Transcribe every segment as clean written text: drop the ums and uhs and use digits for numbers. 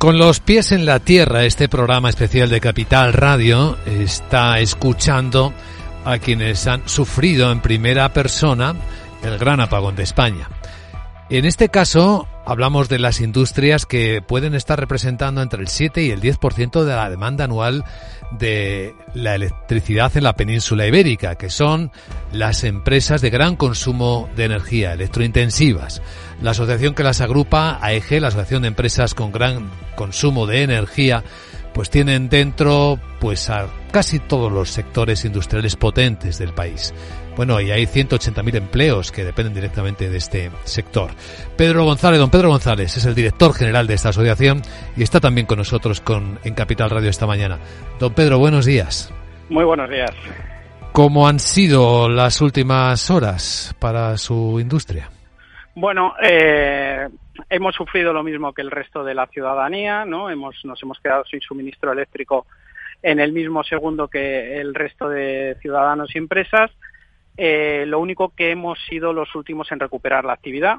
Con los pies en la tierra, este programa especial de Capital Radio está escuchando a quienes han sufrido en primera persona el gran apagón de España. En este caso, hablamos de las industrias que pueden estar representando entre el 7 y el 10% de la demanda anual de la electricidad en la península ibérica, que son las empresas de gran consumo de energía, electrointensivas. La asociación que las agrupa, AEGE, la Asociación de Empresas con Gran Consumo de Energía, pues tienen dentro pues a casi todos los sectores industriales potentes del país. Bueno, y hay 180.000 empleos que dependen directamente de este sector. Don Pedro González, es el director general de esta asociación y está también con nosotros en Capital Radio esta mañana. Don Pedro, buenos días. Muy buenos días. ¿Cómo han sido las últimas horas para su industria? Bueno, hemos sufrido lo mismo que el resto de la ciudadanía, ¿no? Nos hemos quedado sin suministro eléctrico en el mismo segundo que el resto de ciudadanos y empresas. Lo único que hemos sido los últimos en recuperar la actividad.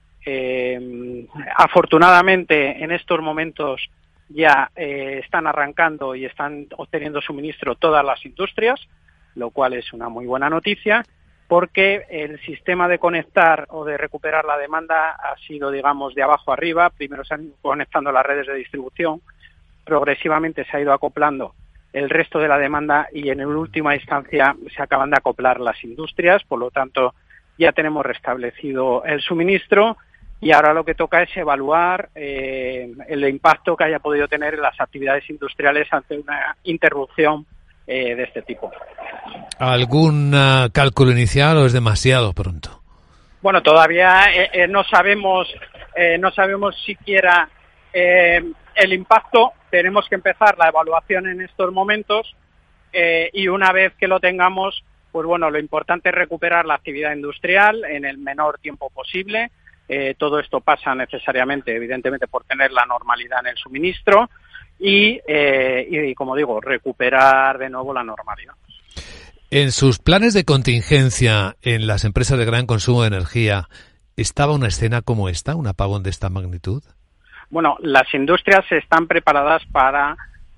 Afortunadamente, en estos momentos ya están arrancando y están obteniendo suministro todas las industrias, lo cual es una muy buena noticia, porque el sistema de conectar o de recuperar la demanda ha sido, digamos, de abajo arriba. Primero se han ido conectando las redes de distribución, progresivamente se ha ido acoplando el resto de la demanda y en última instancia se acaban de acoplar las industrias, por lo tanto ya tenemos restablecido el suministro y ahora lo que toca es evaluar el impacto que haya podido tener en las actividades industriales ante una interrupción de este tipo. ¿Algún cálculo inicial o es demasiado pronto? Bueno, todavía no sabemos siquiera el impacto. Tenemos que empezar la evaluación en estos momentos y una vez que lo tengamos, pues bueno, lo importante es recuperar la actividad industrial en el menor tiempo posible. Todo esto pasa necesariamente, evidentemente, por tener la normalidad en el suministro y como digo, recuperar de nuevo la normalidad. En sus planes de contingencia en las empresas de gran consumo de energía, ¿estaba una escena como esta, un apagón de esta magnitud? Bueno, las industrias están preparadas para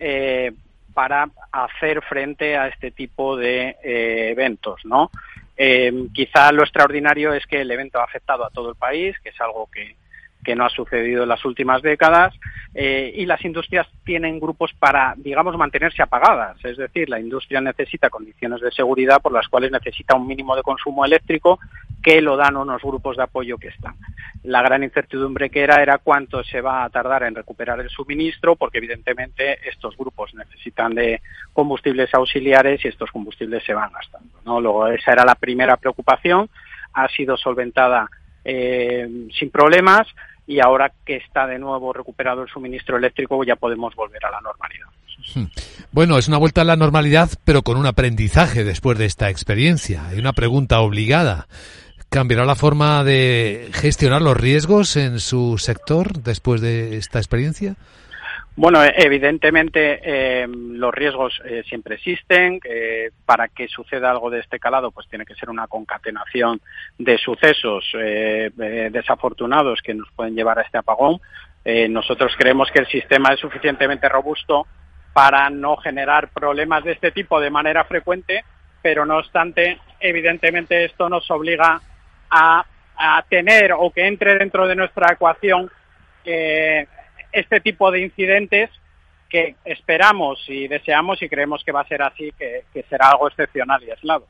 hacer frente a este tipo de eventos, ¿no? Quizá lo extraordinario es que el evento ha afectado a todo el país, que es algo que no ha sucedido en las últimas décadas, y las industrias tienen grupos para, digamos, mantenerse apagadas. Es decir, la industria necesita condiciones de seguridad por las cuales necesita un mínimo de consumo eléctrico que lo dan unos grupos de apoyo que están. La gran incertidumbre que era cuánto se va a tardar en recuperar el suministro, porque evidentemente estos grupos necesitan de combustibles auxiliares y estos combustibles se van gastando, ¿no? Luego, esa era la primera preocupación, ha sido solventada sin problemas y ahora que está de nuevo recuperado el suministro eléctrico ya podemos volver a la normalidad. Bueno, es una vuelta a la normalidad, pero con un aprendizaje después de esta experiencia. Hay una pregunta obligada. ¿Cambiará la forma de gestionar los riesgos en su sector después de esta experiencia? Bueno, evidentemente los riesgos siempre existen. Para que suceda algo de este calado, pues tiene que ser una concatenación de sucesos desafortunados que nos pueden llevar a este apagón. Nosotros creemos que el sistema es suficientemente robusto para no generar problemas de este tipo de manera frecuente, pero no obstante, evidentemente esto nos obliga a tener o que entre dentro de nuestra ecuación este tipo de incidentes que esperamos y deseamos y creemos que va a ser así, que será algo excepcional y aislado.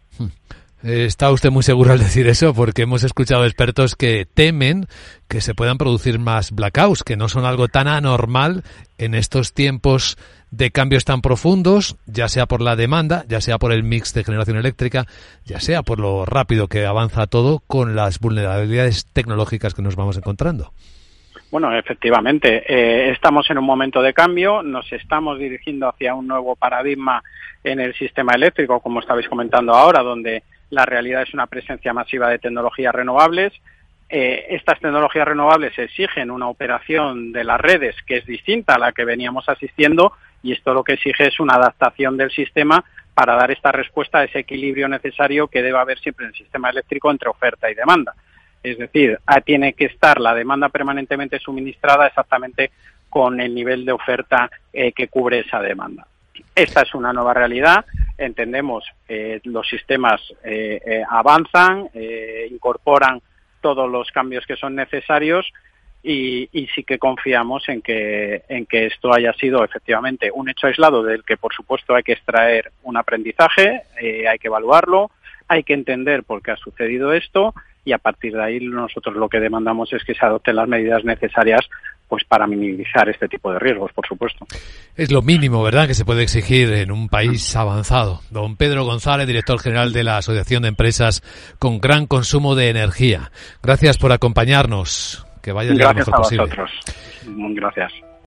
Está usted muy seguro al decir eso, porque hemos escuchado expertos que temen que se puedan producir más blackouts, que no son algo tan anormal en estos tiempos de cambios tan profundos, ya sea por la demanda, ya sea por el mix de generación eléctrica, ya sea por lo rápido que avanza todo con las vulnerabilidades tecnológicas que nos vamos encontrando. Bueno, efectivamente, estamos en un momento de cambio, nos estamos dirigiendo hacia un nuevo paradigma en el sistema eléctrico, como estabais comentando ahora, donde la realidad es una presencia masiva de tecnologías renovables. Estas tecnologías renovables exigen una operación de las redes que es distinta a la que veníamos asistiendo y esto lo que exige es una adaptación del sistema para dar esta respuesta a ese equilibrio necesario que debe haber siempre en el sistema eléctrico entre oferta y demanda. Es decir, tiene que estar la demanda permanentemente suministrada exactamente con el nivel de oferta que cubre esa demanda. Esta es una nueva realidad. Entendemos los sistemas avanzan, incorporan todos los cambios que son necesarios y sí que confiamos en que esto haya sido efectivamente un hecho aislado del que por supuesto hay que extraer un aprendizaje, hay que evaluarlo, hay que entender por qué ha sucedido esto y a partir de ahí nosotros lo que demandamos es que se adopten las medidas necesarias pues para minimizar este tipo de riesgos, por supuesto. Es lo mínimo, ¿verdad?, que se puede exigir en un país avanzado. Don Pedro González, director general de la Asociación de Empresas con Gran Consumo de Energía. Gracias por acompañarnos. Que vaya lo mejor posible. Gracias a vosotros. Gracias.